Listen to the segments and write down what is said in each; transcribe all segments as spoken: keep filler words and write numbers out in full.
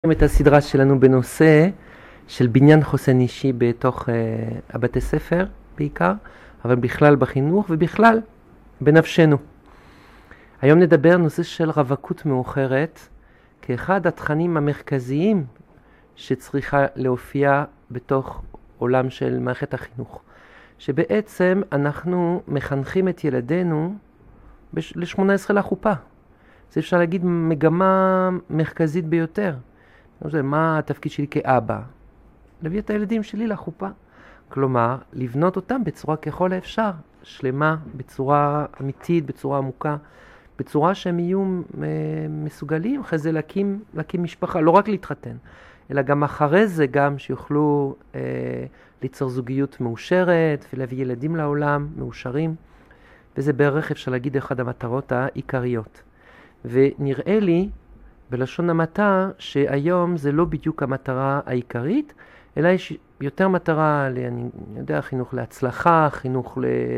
את הסדרה שלנו בנושא של בניין חוסן אישי בתוך uh, הבתי ספר בעיקר, אבל בכלל בחינוך ובכלל בנפשנו. היום נדבר נושא של רווקות מאוחרת כאחד התכנים המרכזיים שצריכה להופיע בתוך עולם של מערכת החינוך. שבעצם אנחנו מחנכים את ילדינו ל-שמונה עשרה לחופה. זה אפשר להגיד מגמה מרכזית ביותר. מה התפקיד שלי כאבא? להביא את הילדים שלי לחופה. כלומר, לבנות אותם בצורה ככל האפשר, שלמה, בצורה אמיתית, בצורה עמוקה, בצורה שהם יהיו מסוגלים אחרי זה להקים, להקים משפחה, לא רק להתחתן, אלא גם אחרי זה גם שיוכלו אה, ליצור זוגיות מאושרת ולהביא ילדים לעולם מאושרים. וזה בערך אפשר להגיד אחד המטרות העיקריות. ונראה לי בלשון המעטה שהיום זה לא בדיוק המטרה העיקרית, אלא יש יותר מטרה, אני יודע, חינוך להצלחה, חינוך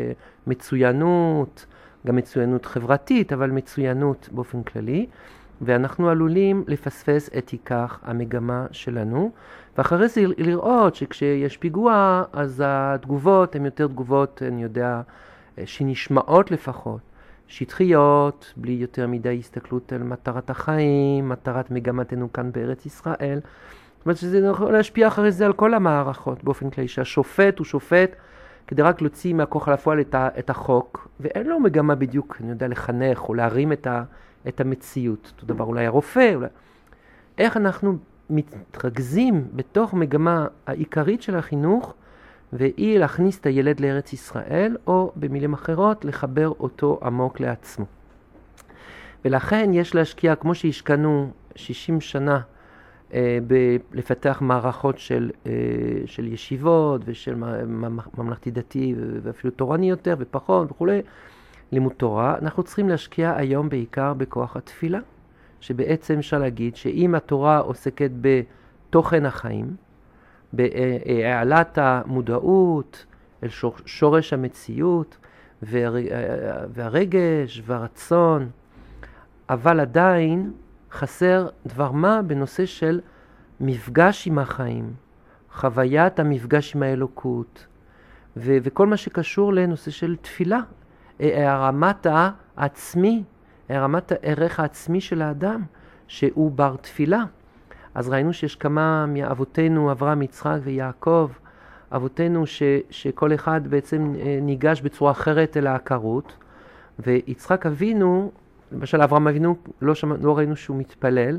למצוינות, גם מצוינות חברתית, אבל מצוינות באופן כללי, ואנחנו עלולים לפספס את עיקר המגמה שלנו, ואחרי זה לראות שכשיש פיגוע, אז התגובות הן יותר תגובות, אני יודע, שנשמעות לפחות, שטחיות, בלי יותר מדי הסתכלות על מטרת החיים, מטרת מגמתנו כאן בארץ ישראל. זאת אומרת שזה יכול להשפיע אחרי זה על כל המערכות באופן כללי, שהשופט הוא שופט כדי רק להוציא מהכוח לפועל את, ה, את החוק, ואין לו מגמה בדיוק, אני יודע, לחנך או להרים את, ה, את המציאות. אותו דבר אולי הרופא, אולי... איך אנחנו מתרכזים בתוך מגמה העיקרית של החינוך, והיא להכניס את הילד לארץ ישראל, או במילים אחרות, לחבר אותו עמוק לעצמו. ולכן יש להשקיע, כמו שהשקענו שישים שנה, אה, ב- לפתח מערכות של, אה, של ישיבות, ושל ממלכתי דתי, ואפילו תורני יותר, ופחות וכו', לימוד תורה, אנחנו צריכים להשקיע היום בעיקר בכוח התפילה, שבעצם אפשר להגיד שאם התורה עוסקת בתוכן החיים, בהעלת המודעות אל שורש המציאות והרגש והרצון, אבל עדיין חסר דבר מה בנושא של מפגש עם החיים, חוויית המפגש עם האלוקות, ו- וכל מה שקשור לנושא של תפילה, הרמת העצמי, הרמת הערך העצמי של האדם, שהוא בר תפילה. אז ראינו שיש כמה מאבותינו, אברהם, יצחק ויעקב, אבותינו ש, שכל אחד בעצם ניגש בצורה אחרת אל העקרות, ויצחק אבינו, למשל אברהם אבינו, לא, שמע, לא ראינו שהוא מתפלל,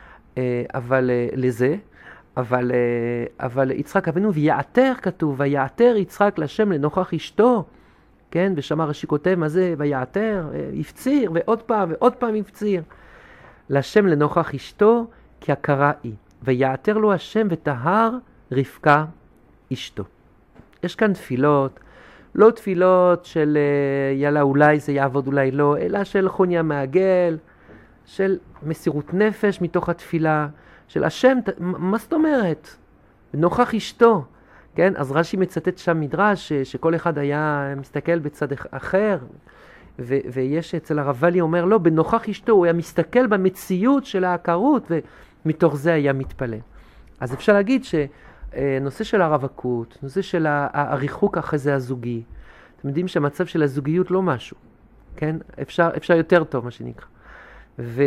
אבל לזה, אבל, אבל יצחק אבינו, ויעתר כתוב, ויעתר יצחק לשם לנוכח אשתו, כן, ושמה רש"י כותב, מה זה, ויעתר, הפציר, ועוד פעם, ועוד פעם הפציר, לשם לנוכח אשתו, כי הכרה היא, ויעתר לו השם וטהר רבקה אשתו. יש כאן תפילות, לא תפילות של יאללה אולי זה יעבוד אולי לא, אלא של חוניה מעגל, של מסירות נפש מתוך התפילה, של השם, מה זאת אומרת? נוכח אשתו, כן? אז רש"י מצטט שם מדרש שכל אחד היה מסתכל בצד אחר, ו- ויש אצל הרב אלי אומר לא, בנוכח אשתו הוא היה מסתכל במציאות של העקרות, ומתוך זה היה מתפלל. אז אפשר להגיד שנושא של הרווקות, נושא של הריחוק אחרי זה הזוגי, אתם יודעים שהמצב של הזוגיות לא משהו, כן? אפשר, אפשר יותר טוב מה שנקרא. ו...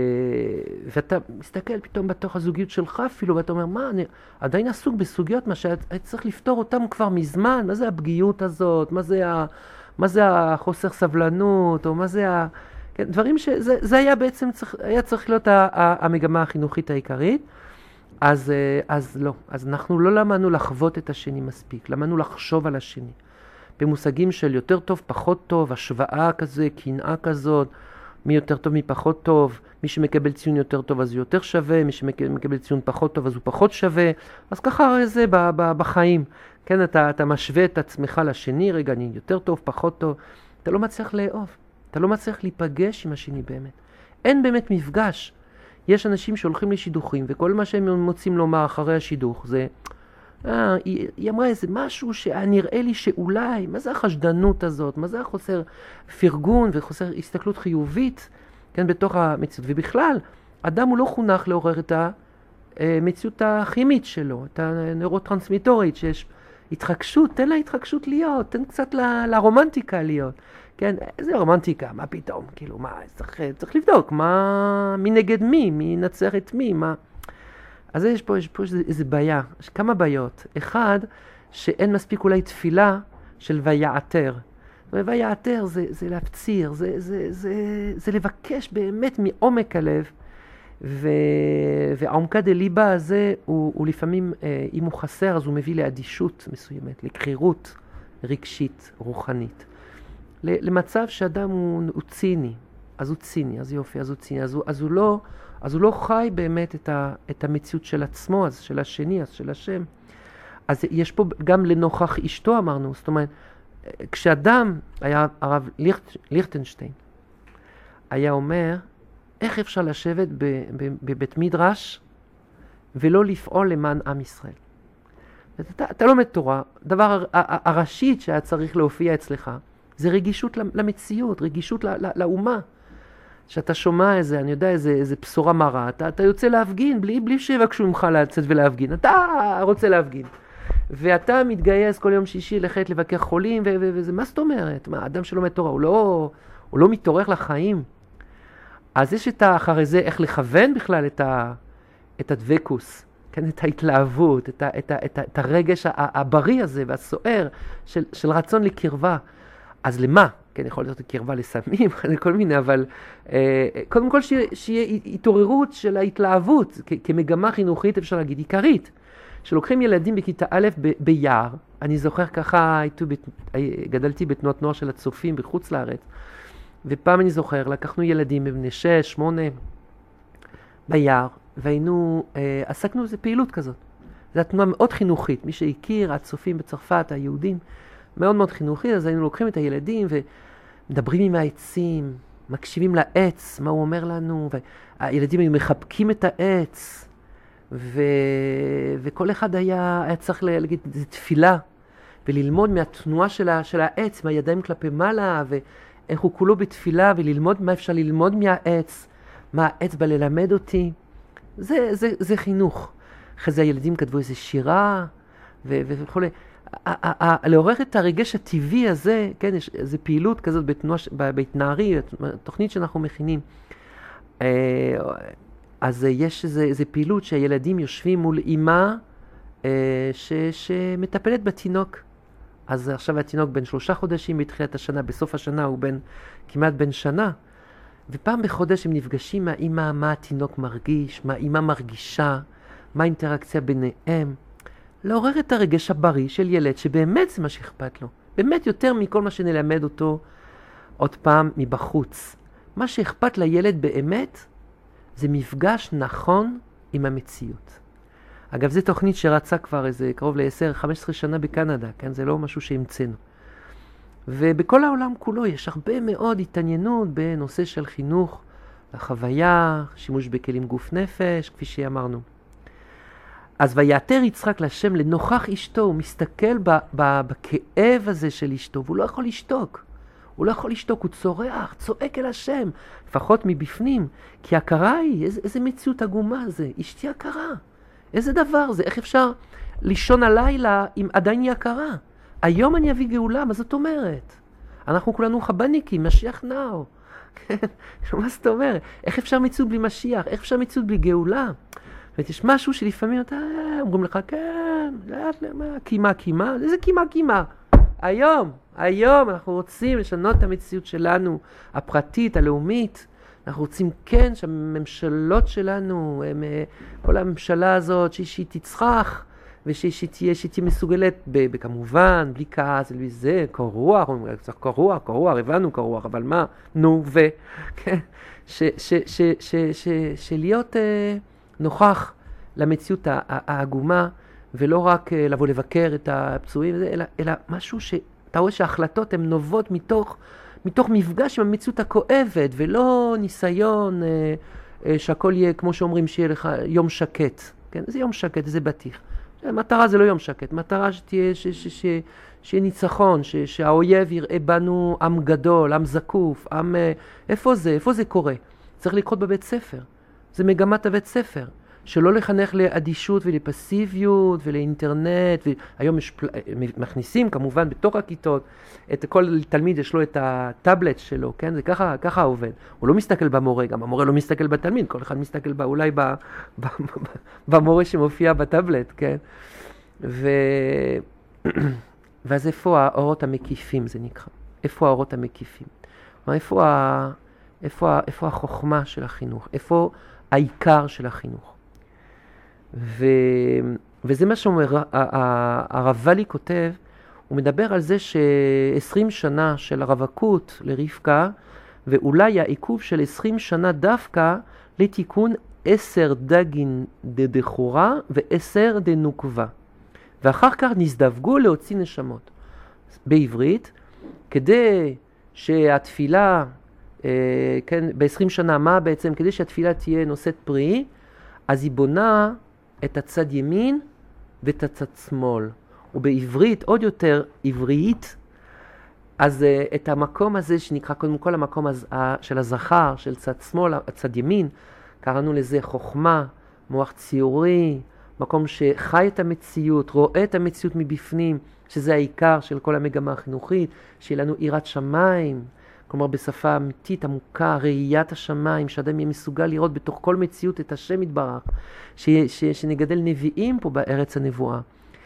ואתה מסתכל פתאום בתוך הזוגיות שלך אפילו, ואתה אומר, מה, אני עדיין עסוק בסוגיות, מה שהייתי צריך לפתור אותם כבר מזמן, מה זה הפגיעות הזאת, מה זה ה... מה זה החוסר סבלנות, או מה זה ה... כן, דברים שזה זה היה בעצם, צריך, היה צריך להיות ה, ה, המגמה החינוכית העיקרית, אז, אז לא. אז אנחנו לא למדנו לחוות את השני מספיק, למדנו לחשוב על השני. במושגים של יותר טוב, פחות טוב, השוואה כזה, קנאה כזאת, מי יותר טוב, מי פחות טוב, מי שמקבל ציון יותר טוב אז הוא יותר שווה, מי שמקבל ציון פחות טוב אז הוא פחות שווה, אז ככה זה ב, ב, בחיים. כן, אתה, אתה משווה את עצמך לשני, רגע, אני יותר טוב, פחות טוב, אתה לא מצליח לאהוב, אתה לא מצליח להיפגש עם השני באמת. אין באמת מפגש. יש אנשים שהולכים לשידוכים, וכל מה שהם מוצאים לומר אחרי השידוך זה, אה, היא, היא אמרה איזה משהו שנראה לי שאולי, מה זה החשדנות הזאת, מה זה החוסר פרגון וחוסר הסתכלות חיובית, כן, בתוך המציאות. ובכלל, אדם הוא לא חונך לעורר את, ה, המציאות הכימית שלו, את הנוירוטרנסמיטורית, שיש התרגשות, תן לה התרגשות להיות, תן קצת ל, לרומנטיקה להיות. כן, איזה רומנטיקה, מה פתאום? כאילו, מה, צריך, צריך לבדוק, מה, מי נגד מי, מי ינצח את מי, מה... אז יש פה, יש פה איזה, איזה בעיה, יש כמה בעיות. אחד, שאין מספיק אולי תפילה של ויעתר. ויעתר זה, זה להפציר, זה, זה, זה, זה לבקש באמת מעומק הלב, ו... והעומקה דליבה הזה הוא, הוא לפעמים, אם הוא חסר, אז הוא מביא לאדישות מסוימת, לקרירות רגשית, רוחנית. למצב שאדם הוא, הוא ציני, אז הוא ציני, אז יופי, אז הוא ציני, אז הוא, אז הוא, לא, אז הוא לא חי באמת את, ה, את המציאות של עצמו, אז של השני, אז של השם. אז יש פה גם לנוכח אשתו אמרנו, זאת אומרת, כשאדם, היה הרב ליכט, ליכטנשטיין, היה אומר, איך אפשר לשבת בבית מדרש ולא לפעול למען עם ישראל? אתה, אתה לומד תורה, דבר הראשית שהיה צריך להופיע אצלך, זה רגישות למציאות, רגישות לאומה. שאתה שומע איזה, אני יודע, איזה, איזה בשורה מרה, אתה, אתה יוצא להפגין, בלי, בלי שיבקשו ממך לצאת ולהפגין, אתה רוצה להפגין. ואתה מתגייס כל יום שישי לחטא לבקר חולים, ו- ו- וזה, מה זאת אומרת? מה, אדם שלומד תורה, הוא לא, הוא לא מתעורר לחיים. אז יש את האחרי זה, איך לכוון בכלל את, ה, את הדבקוס, כן, את ההתלהבות, את, ה, את, ה, את, ה, את הרגש הבריא הזה והסוער של, של רצון לקרבה. אז למה? כן, יכול להיות קרבה לסמים, כל מיני, אבל אה, קודם כל שיהיה, שיהיה התעוררות של ההתלהבות, כ- כמגמה חינוכית אפשר להגיד, עיקרית. שלוקחים ילדים בכיתה א' ב- ביער, אני זוכר ככה, הייתו בת, גדלתי בתנועת נוער של הצופים בחוץ לארץ, ופעם אני זוכר, לקחנו ילדים בבני שש, שמונה, ביער, והיינו, אה, עסקנו איזו פעילות כזאת. זו התנועה מאוד חינוכית, מי שהכיר, הצופים בצרפת, היהודים, מאוד מאוד חינוכי, אז היינו לוקחים את הילדים ומדברים עם העצים, מקשיבים לעץ, מה הוא אומר לנו, והילדים היו מחבקים את העץ, ו... וכל אחד היה, היה צריך להגיד, זה תפילה, וללמוד מהתנועה של, ה... של העץ, מהידיים כלפי מעלה, ואיך הוא כולו בתפילה, וללמוד מה אפשר ללמוד מהעץ, מה העץ בא ללמד אותי. זה, זה, זה חינוך. אחרי זה הילדים כתבו איזו שירה, ו... וכו'. לעורר את הרגש הטבעי הזה, כן, יש איזו פעילות כזאת בתנועה, בהתנערי, תוכנית שאנחנו מכינים. אז יש איזו פעילות שהילדים יושבים מול אימא ש, שמטפלת בתינוק. אז עכשיו התינוק בן שלושה חודשים בתחילת השנה, בסוף השנה הוא בן, כמעט בן שנה. ופעם בחודש הם נפגשים מהאימא, מה התינוק מרגיש, מה האימא מרגישה, מה האינטראקציה ביניהם. לעורר את הרגש הבריא של ילד שבאמת זה מה שאכפת לו. באמת יותר מכל מה שנלמד אותו עוד פעם מבחוץ. מה שאכפת לילד באמת זה מפגש נכון עם המציאות. אגב, זו תוכנית שרצה כבר איזה קרוב ל-עשר חמש עשרה שנה בקנדה, כן? זה לא משהו שהמצאנו. ובכל העולם כולו יש הרבה מאוד התעניינות בנושא של חינוך, החוויה, שימוש בכלים גוף נפש, כפי שאמרנו. אז ויעתר יצחק להשם לנוכח אשתו, הוא מסתכל ב- ב- בכאב הזה של אשתו, והוא לא יכול לשתוק. הוא לא יכול לשתוק, הוא צורח, צועק אל השם, לפחות מבפנים, כי הכרה היא, איזה, איזה מציאות עגומה זה, אשתי הכרה. איזה דבר זה, איך אפשר לישון הלילה אם עדיין היא הכרה? היום אני אביא גאולה, מה זאת אומרת? אנחנו כולנו חבניקים, משיח נאו. מה זאת אומרת? איך אפשר מציאות בלי משיח? איך אפשר מציאות בלי גאולה? ויש משהו שלפעמים אתה אומרים לך, כן, לאט למה, קימה, קימה, איזה קימה, קימה. היום, היום אנחנו רוצים לשנות את המציאות שלנו, הפרטית, הלאומית. אנחנו רוצים כן שהממשלות שלנו, הם, כל הממשלה הזאת, שהיא תצחח, ושהיא תהיה, שהיא תהיה מסוגלת, ב, כמובן, בלי כעס, בלי זה, קרוח, צריך קרוח, קרוח, הבנו קרוח, אבל מה? נו, ו... כן? ש, ש, ש, ש, ש, שלהיות אה, נוכח למציאות העגומה, ולא רק אה, לבוא לבקר את הפצועים, אלא, אלא משהו שאתה רואה שההחלטות הן נובעות מתוך, מתוך מפגש עם המציאות הכואבת, ולא ניסיון אה, אה, שהכל יהיה, כמו שאומרים, שיהיה לך יום שקט. כן? זה יום שקט, זה בטיח. מטרה זה לא יום שקט, מטרה שתהיה, ש, ש, ש, שיהיה ניצחון, ש, שהאויב יראה בנו עם גדול, עם זקוף, עם... איפה זה? איפה זה קורה? צריך לקרות בבית ספר. זה מגמת הבית ספר. שלא לחנך לאדישות ולפסיביות ולאינטרנט, והיום יש, מכניסים כמובן בתוך הכיתות, את כל תלמיד יש לו את הטאבלט שלו, כן? זה ככה, ככה עובד. הוא לא מסתכל במורה, גם המורה לא מסתכל בתלמיד, כל אחד מסתכל בה, אולי ב, ב, ב, במורה שמופיע בטאבלט, כן? ו... ואז איפה האורות המקיפים זה נקרא? איפה האורות המקיפים? מה, איפה, ה... איפה, ה... איפה החוכמה של החינוך? איפה העיקר של החינוך? ו... וזה מה שאומר, הרב ואלי כותב, הוא מדבר על זה ש-עשרים שנה של הרווקות לרבקה, ואולי העיכוב של עשרים שנה דווקא לתיקון עשר דגין דדחורה ועשר דנוקבה. ואחר כך נזדווגו להוציא נשמות. בעברית, כדי שהתפילה, אה, כן, ב-עשרים שנה, מה בעצם? כדי שהתפילה תהיה נושאת פרי, אז היא בונה את הצד ימין ואת הצד שמאל. ובעברית, עוד יותר עברית, אז אה, את המקום הזה שנקרא קודם כל המקום הזה, של הזכר, של צד שמאל, הצד ימין, קראנו לזה חוכמה, מוח ציורי, מקום שחי את המציאות, רואה את המציאות מבפנים, שזה העיקר של כל המגמה החינוכית, שיהיה לנו יראת שמיים, כלומר בשפה אמיתית, עמוקה, ראיית השמיים, שאדם יהיה מסוגל לראות בתוך כל מציאות את השם יתברך, ש, ש, שנגדל נביאים פה בארץ הנבואה.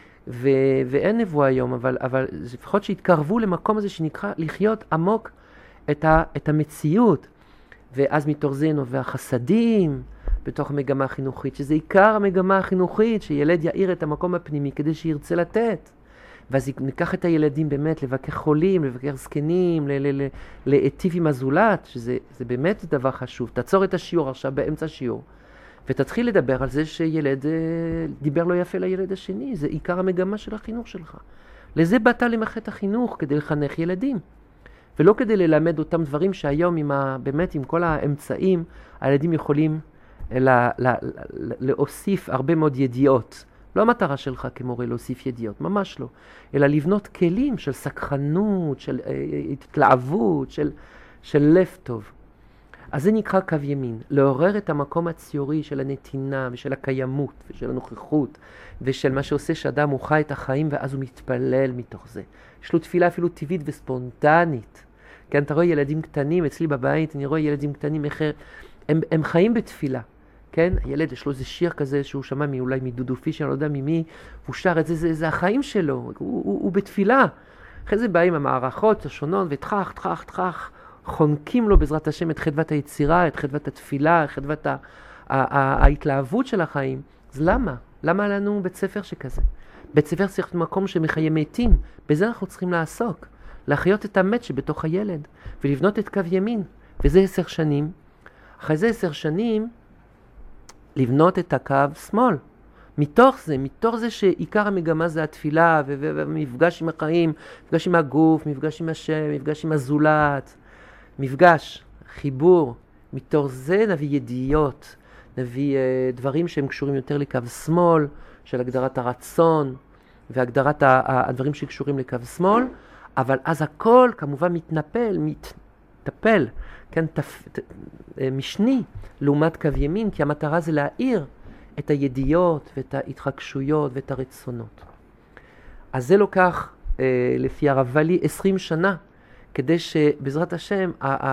ו, ואין נבואה היום, אבל, אבל לפחות שהתקרבו למקום הזה שנקרא לחיות עמוק את, ה, את המציאות, ואז מתוך זה נובע חסדים, בתוך המגמה החינוכית, שזה עיקר המגמה החינוכית, שילד יאיר את המקום הפנימי כדי שירצה לתת. ואז ניקח את הילדים באמת לבקר חולים, לבקר זקנים, להיטיב עם הזולת, שזה זה באמת דבר חשוב. תעצור את השיעור עכשיו באמצע השיעור, ותתחיל לדבר על זה שילד דיבר לא יפה לילד השני. זה עיקר המגמה של החינוך שלך. לזה באת למערכת החינוך, כדי לחנך ילדים. ולא כדי ללמד אותם דברים שהיום עם ה, באמת עם כל האמצעים, הילדים יכולים לה, לה, לה, להוסיף הרבה מאוד ידיעות. לא המטרה שלך כמורה להוסיף ידיעות, ממש לא. אלא לבנות כלים של סקרנות, של התלהבות, של, של לב טוב. אז זה נקרא קו ימין. לעורר את המקום הציורי של הנתינה ושל הקיימות ושל הנוכחות ושל מה שעושה שאדם הוא חי את החיים ואז הוא מתפלל מתוך זה. יש לו תפילה אפילו טבעית וספונטנית. כן, אתה רואה ילדים קטנים, אצלי בבית אני רואה ילדים קטנים, הם, הם חיים בתפילה. כן, הילד יש לו איזה שיר כזה שהוא שמע אולי מדודו פישר, אני לא יודע ממי, הוא שר את זה, זה, זה החיים שלו, הוא, הוא, הוא בתפילה. אחרי זה באים המערכות השונות ותחך, תחך, תחך, חונקים לו בעזרת השם את חדוות היצירה, את חדוות התפילה, את חדוות ה, ה, ה, ההתלהבות של החיים. אז למה? למה לנו בית ספר שכזה? בית ספר צריך להיות מקום שמחיה מתים, בזה אנחנו צריכים לעסוק, להחיות את המת שבתוך הילד, ולבנות את קו ימין, וזה עשר שנים. אחרי זה עשר שנים, לבנות את הקו שמאל. מתוך זה, מתוך זה שעיקר המגמה זה התפילה, ומפגש עם החיים, מפגש עם הגוף, מפגש עם השם, מפגש עם הזולת, מפגש, חיבור. מתוך זה נביא ידיעות, נביא uh, דברים שהם קשורים יותר לקו שמאל, של הגדרת הרצון, והגדרת הדברים שקשורים לקו שמאל, אבל אז הכל כמובן מתנפל, מתנפל, כן, תפ, ת, משני לעומת קו ימין, כי המטרה זה להאיר את הידיעות ואת ההתחקשויות ואת הרצונות. אז זה לוקח, אה, לפי הרב ואלי, עשרים שנה, כדי שבעזרת השם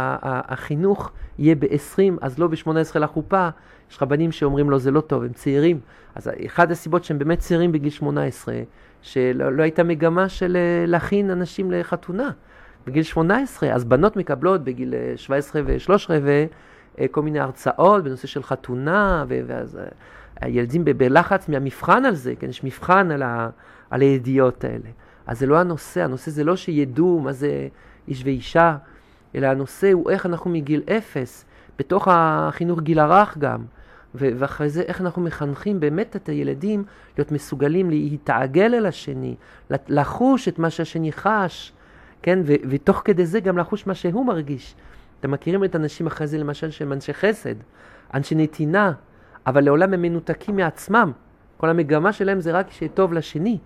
החינוך יהיה ב-עשרים, אז לא ב-שמונה עשרה לחופה. יש רבנים שאומרים לו זה לא טוב, הם צעירים. אז אחד הסיבות שהם באמת צעירים בגיל שמונה עשרה, שלא לא הייתה מגמה של להכין אנשים לחתונה. בגיל שמונה עשרה, אז בנות מקבלות בגיל שבע עשרה ו-שלוש עשרה וכל מיני הרצאות בנושא של חתונה, ואז הילדים בלחץ מהמבחן על זה, כן? יש מבחן על, ה, על הידיעות האלה. אז זה לא הנושא, הנושא זה לא שידעו מה זה איש ואישה, אלא הנושא הוא איך אנחנו מגיל אפס, בתוך החינוך גיל הרך גם, ואחרי זה איך אנחנו מחנכים באמת את הילדים להיות מסוגלים להתעגל אל השני, לחוש את מה שהשני חש, כן? ו- ותוך כדי זה גם לחוש מה שהוא מרגיש. אתם מכירים את אנשים אחרי זה למשל שהם אנשי חסד, אנשי נתינה, אבל לעולם הם מנותקים מעצמם. כל המגמה שלהם זה רק שיהיה טוב לשני.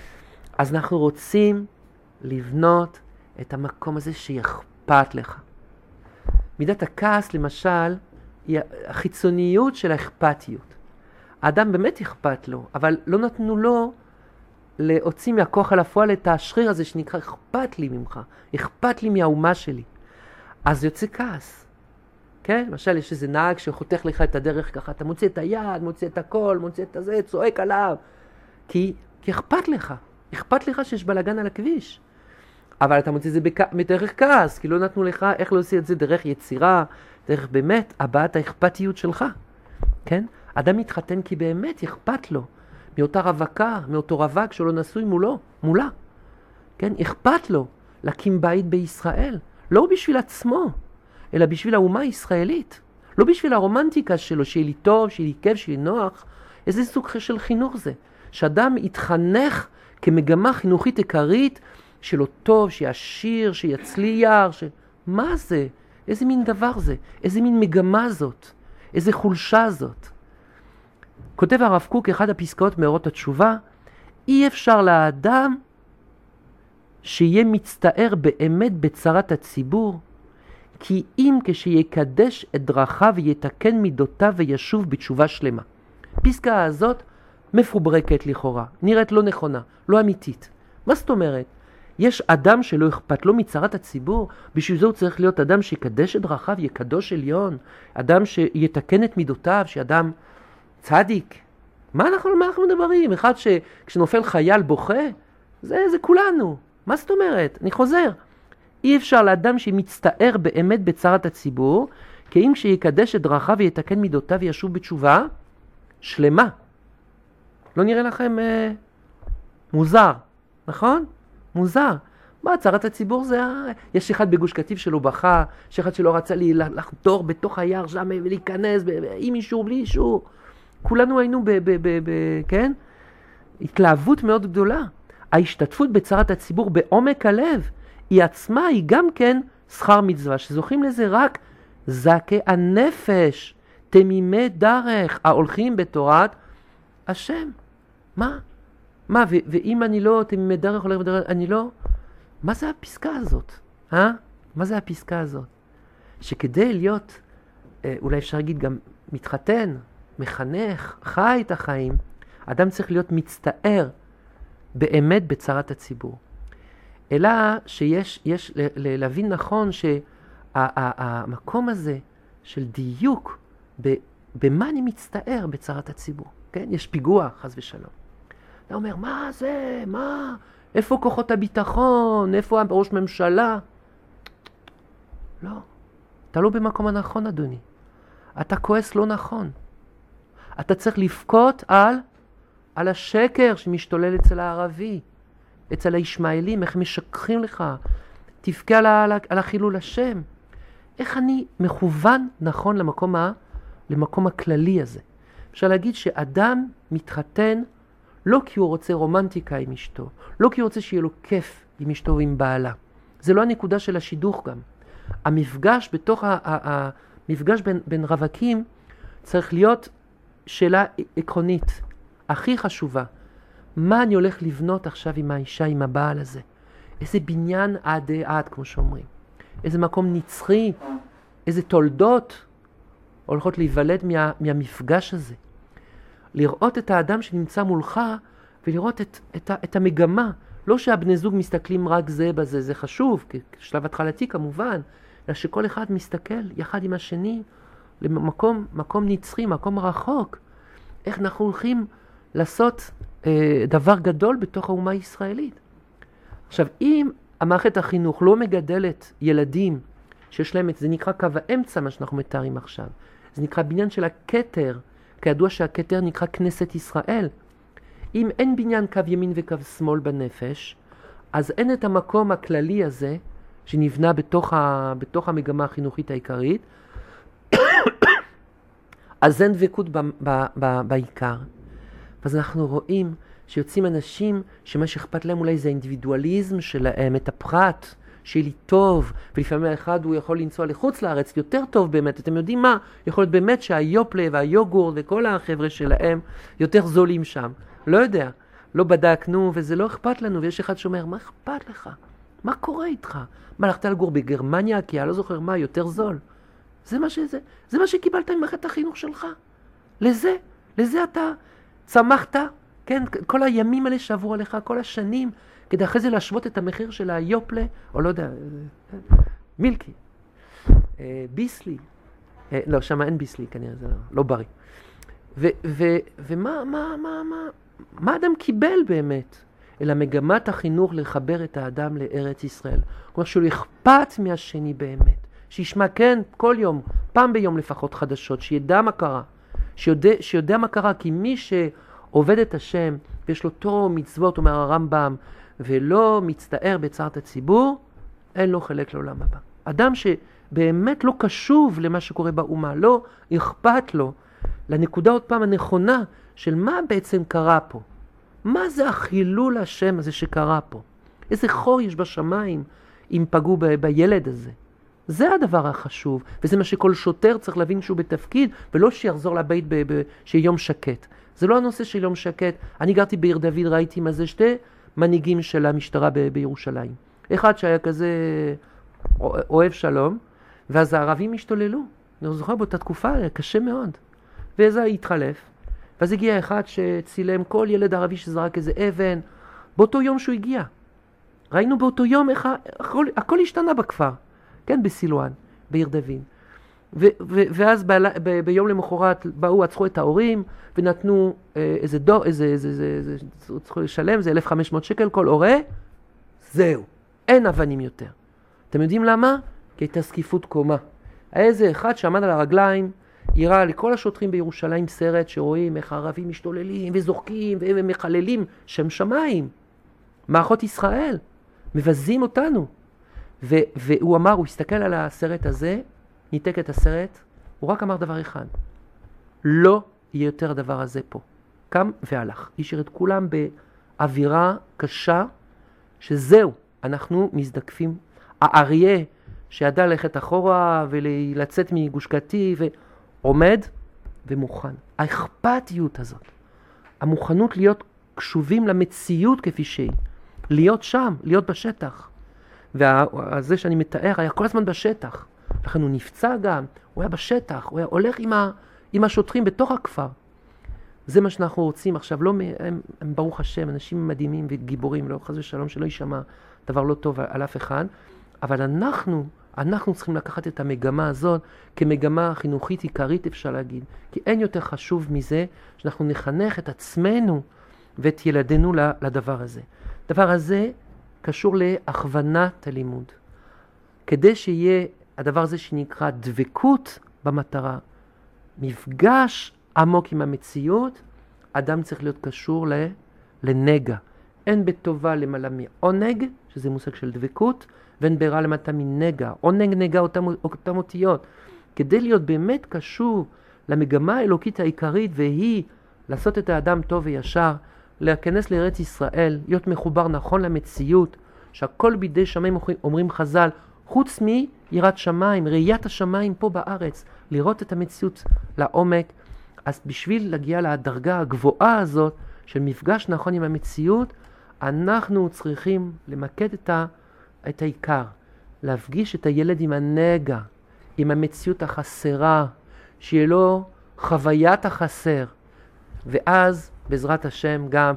אז אנחנו רוצים לבנות את המקום הזה שיכפת לך. מידת הכעס למשל היא החיצוניות של האכפתיות. האדם באמת אכפת לו, אבל לא נתנו לו להוציא מהכוח על הפועל את השריר הזה שנקרא אכפת לי ממך, אכפת לי מהאומה שלי. אז יוצא כעס. כן? למשל יש איזה נהג שחותך לך את הדרך ככה, אתה מוציא את היד, מוציא את הכל, מוציא את הזה, צועק עליו. כי, כי אכפת לך, אכפת לך שיש בלגן על הכביש. אבל אתה מוציא את זה בכ... בדרך כעס, כי לא נתנו לך איך להוציא את זה דרך יצירה, דרך באמת הבעת האכפתיות שלך. כן? אדם מתחתן כי באמת אכפת לו מאותה רווקה, מאותו רווק שלא נשוי מולו, מולה. כן? אכפת לו להקים בית בישראל, לא בשביל עצמו, אלא בשביל האומה הישראלית. לא בשביל הרומנטיקה שלו, שיהיה לי טוב, שיהיה לי כיף, שיהיה לי נוח. איזה סוג של חינוך זה? שאדם יתחנך כמגמה חינוכית עיקרית, שלו טוב, שיעשיר, שיצליח, ש... מה זה? איזה מין דבר זה? איזה מין מגמה זאת? איזה חולשה זאת? כותב הרב קוק, אחד הפסקאות מאורות התשובה, אי אפשר לאדם שיהיה מצטער באמת בצרת הציבור, כי אם כשיקדש את דרכיו ויתקן מידותיו וישוב בתשובה שלמה. פסקה הזאת מפוברקת לכאורה, נראית לא נכונה, לא אמיתית. מה זאת אומרת? יש אדם שלא אכפת לו מצרת הציבור, בשביל זה הוא צריך להיות אדם שיקדש את דרכיו, יקדוש עליון, אדם שיתקן את מידותיו, שאדם צדיק. מה אנחנו, מה אנחנו מדברים? אחד שכשנופל חייל בוכה, זה, זה כולנו. מה זאת אומרת? אני חוזר. אי אפשר לאדם שמצטער באמת בצרת הציבור, כי אם שיקדש את דרכיו ויתקן מידותיו וישוב בתשובה שלמה. לא נראה לכם אה, מוזר, נכון? מוזר. מה, צרת הציבור זה... יש אחד בגוש קטיף שלו בכה, יש אחד שלא רצה לי לחדור בתוך היער שם ולהיכנס עם אישור, בלי אישור. כולנו היינו ב... ב, ב, ב כן? התלהבות מאוד גדולה. ההשתתפות בצרת הציבור בעומק הלב, היא עצמה, היא גם כן שכר מצווה, שזוכים לזה רק זכי הנפש, תמימי דרך, ההולכים בתורת השם. מה? מה, ו- ואם אני לא תמימי דרך הולך בדרך, אני לא... מה זה הפסקה הזאת? אה? מה זה הפסקה הזאת? שכדי להיות, אה, אולי אפשר להגיד גם מתחתן, מחנך, חי את החיים, אדם צריך להיות מצטער באמת בצרת הציבור. אלא שיש יש להבין נכון שהמקום הזה של דיוק ב, במה אני מצטער בצרת הציבור. כן? יש פיגוע, חס ושלום. אתה אומר, מה זה? מה? איפה כוחות הביטחון? איפה ראש ממשלה? לא. אתה לא במקום הנכון, אדוני. אתה כועס לא נכון. אתה צריך לפקות על, על השקר שמשתולל אצל הערבי. אצל הישמעאלים, איך משקחים לך, תבכה על, על, על החילול השם. איך אני מכוון נכון למקום, ה, למקום הכללי הזה. אפשר להגיד שאדם מתחתן לא כי הוא רוצה רומנטיקה עם אשתו, לא כי הוא רוצה שיהיה לו כיף עם אשתו ועם בעלה. זה לא הנקודה של השידוך גם. המפגש בתוך, ה, ה, ה, המפגש בין, בין רווקים צריך להיות שאלה עקרונית, הכי חשובה. מה אני הולך לבנות עכשיו עם האישה, עם הבעל הזה? איזה בניין עד עד, כמו שאומרים. איזה מקום נצחי, איזה תולדות הולכות להיוולד מה, מהמפגש הזה. לראות את האדם שנמצא מולך ולראות את, את, את המגמה. לא שהבני זוג מסתכלים רק זה בזה, זה חשוב, כשלב התחלתי כמובן, אלא שכל אחד מסתכל יחד עם השני למקום מקום נצחי, מקום רחוק. איך אנחנו הולכים לעשות אה, דבר גדול בתוך האומה הישראלית. עכשיו, אם המערכת החינוך לא מגדלת ילדים שיש להם את זה, נקרא קו האמצע, מה שאנחנו מתארים עכשיו. זה נקרא בניין של הכתר, כידוע שהכתר נקרא כנסת ישראל. אם אין בניין קו ימין וקו שמאל בנפש, אז אין את המקום הכללי הזה, שנבנה בתוך, ה, בתוך המגמה החינוכית העיקרית, אז אין דבקות ב, ב, ב, בעיקר. אז אנחנו רואים שיוצאים אנשים שמה שאכפת להם אולי זה האינדיבידואליזם שלהם, את הפרט, שיהיה לי טוב, ולפעמים האחד הוא יכול לנסוע לחוץ לארץ, יותר טוב באמת, אתם יודעים מה? יכול להיות באמת שהיופלה והיוגורט וכל החבר'ה שלהם יותר זולים שם. לא יודע, לא בדקנו וזה לא אכפת לנו, ויש אחד שאומר, מה אכפת לך? מה קורה איתך? מה, הלכת לגור בגרמניה? כי אני לא זוכר מה, יותר זול. זה מה שזה, זה מה שקיבלת ממערכת החינוך שלך. לזה, לזה אתה צמחת, כן? כל הימים האלה שעברו עליך, כל השנים, כדי אחרי זה להשוות את המחיר של היופלה, או לא יודע, מילקי, ביסלי, לא, שם אין ביסלי, כנראה זה לא בריא. ומה, מה, מה, מה, מה אדם קיבל באמת? אלא מגמת החינוך לחבר את האדם לארץ ישראל. כלומר שהוא אכפת מהשני באמת. שישמע כן כל יום, פעם ביום לפחות חדשות, שידע מה קרה. שיודע, שיודע מה קרה, כי מי שעובד את השם, ויש לו תורה מצוות, אומר הרמב"ם, ולא מצטער בצער הציבור, אין לו חלק לעולם הבא. אדם שבאמת לא קשוב למה שקורה באומה, לא אכפת לו, לנקודה עוד פעם הנכונה של מה בעצם קרה פה. מה זה החילול השם הזה שקרה פה? איזה חור יש בשמיים אם פגעו ב- בילד הזה? זה הדבר החשוב, וזה מה שכל שוטר צריך להבין שהוא בתפקיד, ולא שיחזור לבית ב- ב- שיהיה יום שקט. זה לא הנושא של יום שקט. אני גרתי בעיר דוד, ראיתי מה זה שתי מנהיגים של המשטרה ב- בירושלים. אחד שהיה כזה אוהב שלום, ואז הערבים השתוללו. אני זוכר באותה תקופה, היה קשה מאוד. וזה התחלף. ואז הגיע אחד שצילם כל ילד ערבי שזרק איזה אבן, באותו יום שהוא הגיע. ראינו באותו יום איך הכל, הכל השתנה בכפר, כן, בסילואן, בעיר דוד. ו, ו, ואז ב, ב, ביום למחרת באו, עצרו את ההורים, ונתנו אה, איזה דו, איזה, איזה, איזה, איזה, צריכו לשלם, זה אלף וחמש מאות שקל כל הורה, זהו, אין אבנים יותר. אתם יודעים למה? כי הייתה סקיפות קומה. היה איזה אחד שעמד על הרגליים, יראה לכל השוטרים בירושלים סרט שרואים איך הערבים משתוללים וזורקים ומחללים שם שמיים. מערכות ישראל מבזים אותנו. ו- והוא אמר, הוא הסתכל על הסרט הזה, ניתק את הסרט, הוא רק אמר דבר אחד, לא יהיה יותר הדבר הזה פה. קם והלך. השאיר את כולם באווירה קשה, שזהו, אנחנו מזדקפים. האריה שידע ללכת אחורה ולצאת מגוש קטיף, עומד ומוכן. האכפתיות הזאת, המוכנות להיות קשובים למציאות כפי שהיא, להיות שם, להיות בשטח. וזה שאני מתאר היה כל הזמן בשטח. לכן הוא נפצע גם, הוא היה בשטח, הוא היה הולך עם, ה, עם השוטרים בתוך הכפר. זה מה שאנחנו רוצים עכשיו, לא, הם, הם ברוך השם, אנשים מדהימים וגיבורים, לא חס ושלום שלא יישמע דבר לא טוב על אף אחד, אבל אנחנו, אנחנו צריכים לקחת את המגמה הזאת כמגמה חינוכית עיקרית, אפשר להגיד. כי אין יותר חשוב מזה שאנחנו נחנך את עצמנו ואת ילדינו לדבר הזה. הדבר הזה קשור להכוונת הלימוד. כדי שיהיה הדבר הזה שנקרא דבקות במטרה, מפגש עמוק עם המציאות, אדם צריך להיות קשור לנגע. אין בטובה למעלה מעונג, שזה מושג של דבקות, ואין ברע למטה מנגע. עונג נגע אותם, אותם אותיות. כדי להיות באמת קשור למגמה האלוקית העיקרית, והיא לעשות את האדם טוב וישר, להיכנס לארץ ישראל, להיות מחובר נכון למציאות, שהכל בידי שמיים אומרים חז"ל, חוץ מיראת שמיים, ראיית השמיים פה בארץ, לראות את המציאות לעומק. אז בשביל להגיע לדרגה הגבוהה הזאת של מפגש נכון עם המציאות, אנחנו צריכים למקד את, ה, את העיקר, להפגיש את הילד עם הנגע, עם המציאות החסרה, שיהיה לו חוויית החסר, ואז בעזרת השם גם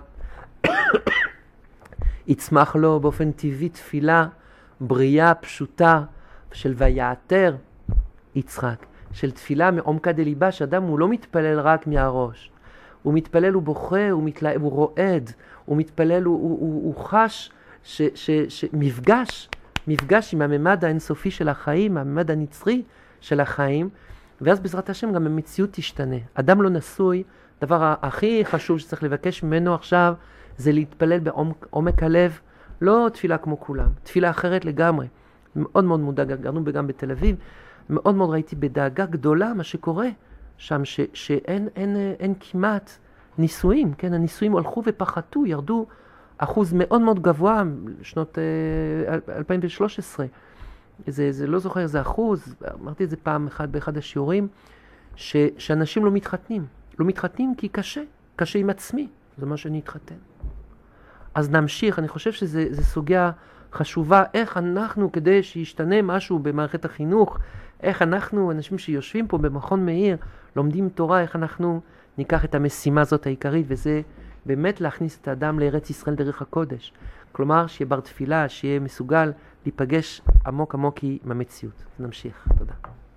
יצמח לו באופן טבעי תפילה בריאה פשוטה של ויעתר יצחק, של תפילה מעומקא דליבה, שאדם הוא לא מתפלל רק מהראש, הוא מתפלל, הוא בוכה, הוא, מתלה... הוא רועד, הוא מתפלל, הוא, הוא, הוא, הוא חש ש, ש, ש, מפגש, מפגש עם הממד האינסופי של החיים, הממד הנצרי של החיים, ואז בעזרת השם גם המציאות תשתנה. אדם לא נשוי, הדבר הכי חשוב שצריך לבקש ממנו עכשיו, זה להתפלל בעומק הלב, לא תפילה כמו כולם, תפילה אחרת לגמרי. מאוד מאוד מודאג, גרנו גם בתל אביב, מאוד מאוד ראיתי בדאגה גדולה מה שקורה שם, ש, שאין אין, אין כמעט נישואים, כן? הנישואים הלכו ופחתו, ירדו אחוז מאוד מאוד גבוה, שנות אה, אלפיים ושלוש עשרה. זה, זה לא זוכר איזה אחוז, אמרתי את זה פעם אחת באחד השיעורים, ש, שאנשים לא מתחתנים. לא מתחתנים כי קשה, קשה עם עצמי, זה מה שאני אתחתן. אז נמשיך, אני חושב שזו סוגיה חשובה, איך אנחנו, כדי שישתנה משהו במערכת החינוך, איך אנחנו, אנשים שיושבים פה במכון מאיר, לומדים תורה, איך אנחנו ניקח את המשימה הזאת העיקרית, וזה באמת להכניס את האדם לארץ ישראל דרך הקודש. כלומר, שיהיה בר תפילה, שיהיה מסוגל להיפגש עמוק עמוק עם המציאות. נמשיך. תודה.